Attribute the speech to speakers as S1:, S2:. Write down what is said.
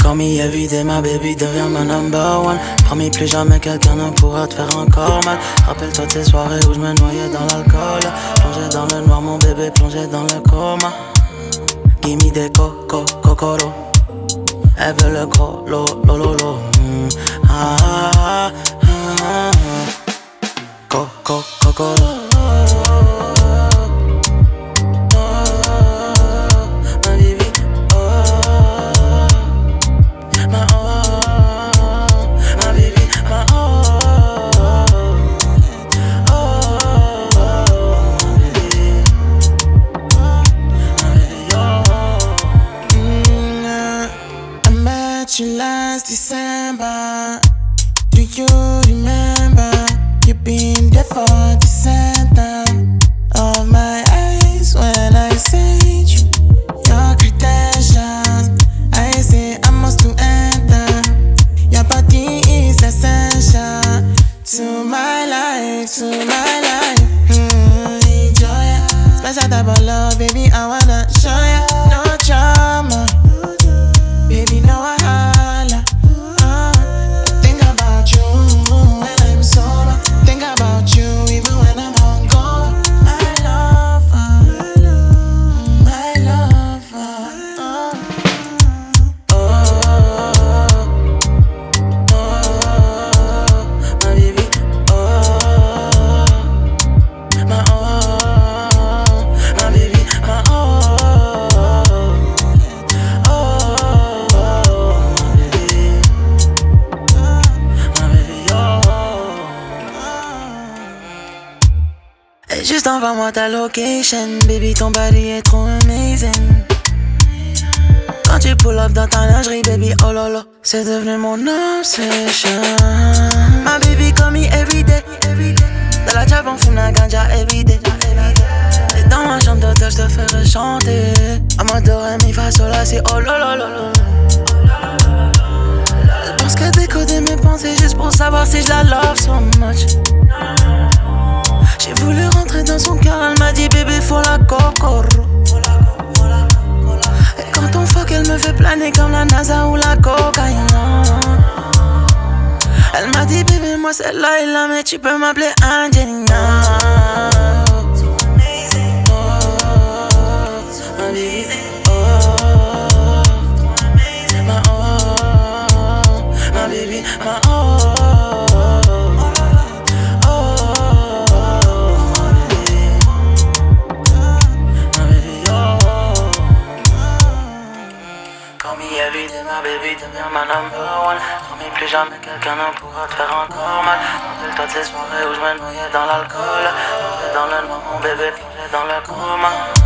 S1: Call me everyday, ma baby devient ma number one. Promis plus jamais quelqu'un ne pourra te faire encore mal. Rappelle-toi tes soirées où je me noyais dans l'alcool. Plongé dans le noir, mon bébé plongé dans le coma. Gimme des cocolo. Elle veut le gros lo. Cocolo.
S2: Last December, do you remember? You been there for the center of my eyes when I sent you your credentials. I say I must to enter. Your body is essential to my life, Enjoy it, special type of love, baby. I wanna show ya, no drama. Baby, no wahala. Think about you when I'm sober. Think about you even when I'm hungover. My lover, my lover.
S1: My baby, my baby, juste envoie-moi ta location, baby, ton body est trop amazing. Quand tu pull up dans ta lingerie, baby, oh lolo, c'est devenu mon obsession. My baby call me everyday. Dans la job on fume la ganja everyday. Et dans ma chambre d'hôtel, je te ferai chanter. À moi de ré, mi, fa, sol, la, si, oh lolo. Parce que décoder mes pensées juste pour savoir si je la love so much. J'ai voulu rentrer dans son cœur, elle m'a dit bébé faut la cocoro. Et quand on fuck elle me fait planer comme la NASA ou la cocaïne. Elle m'a dit bébé moi celle-là est là mais tu peux m'appeler Angelina. Ma baby, ma baby, everyday, ma baby devient ma number one. Promis plus jamais quelqu'un ne pourra te faire encore mal. Rappelle-toi tes soirées où je me noyais dans l'alcool. Plongé dans le noir, mon bébé plongé dans le coma.